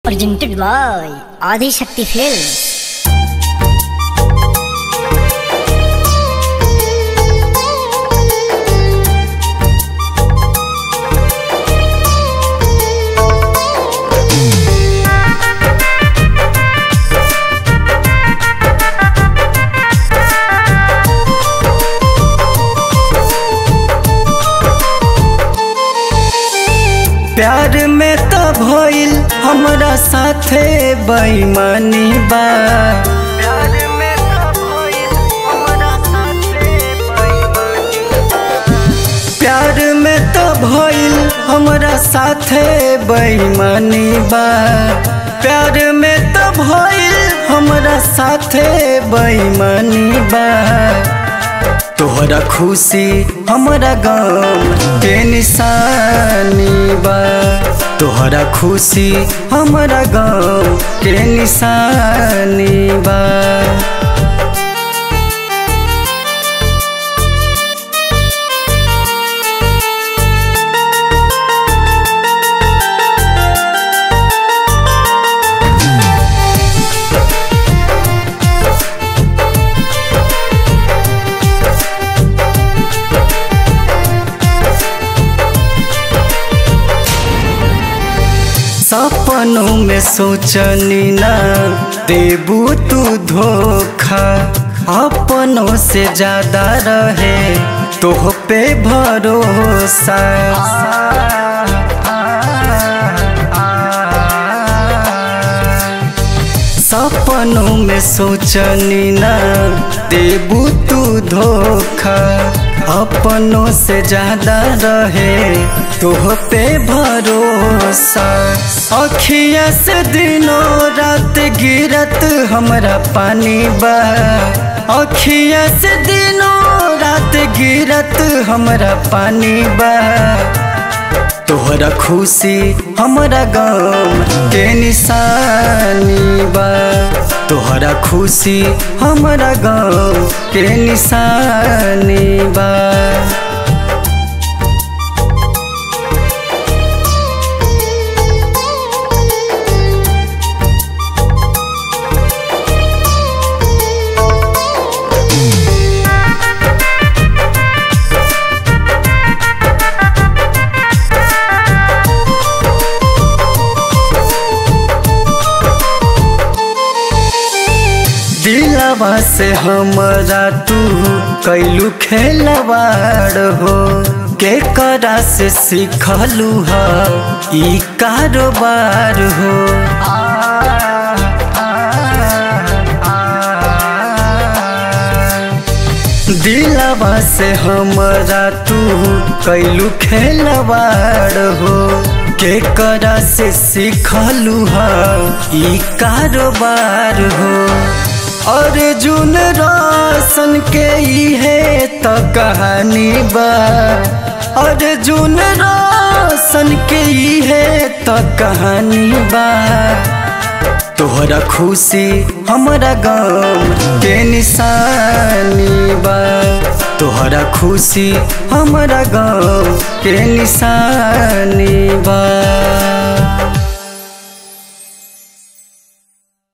presented by Adi Shakti Films. प्यार में तो भइल हमरा साथे बेईमानी बा। प्यार में तो भइल हमरा साथे बेईमानी बा। प्यार में तो भइल हमरा साथे बेईमानी बा। प्यार में तो भइल हमरा साथे बेईमानी बा। तोहरा खुशी हमरा गम के निशानी बा। तोहरा खुशी हमरा गम के निशानी बा। सपनों में सोचनी ना देबू तू धोखा। अपनों से ज्यादा रहे तोह पे भरोसा। सपनों में सोचनी ना देबू तू धोखा। अपनों से ज्यादा रहे तोह पे भरोसा। अखिया से दिनों रात गिरत हमरा पानी बा। अखिया से दिनों रात गिरत हमरा पानी बा। तोहरा खुशी हमरा गम के निशानी बा। तोहरा खुशी हमरा गम के निशानी बा। दिलवा से हमरा तू कैलू खेलवाड़ हो। के करा से सीखलू हा ई कारोबार हो। दिलवा से हमरा तू कैलू खेलवाड़ हो। के करा से सीखलू हा ई कारोबार हो। अर्जुन रोशन के इहे तो कहानी बा। अर्जुन रोशन के इहे तो कहानी बा। तोहरा खुशी हमरा गम के निशानी बा। तोहरा खुशी हमरा गम के निशानी बा।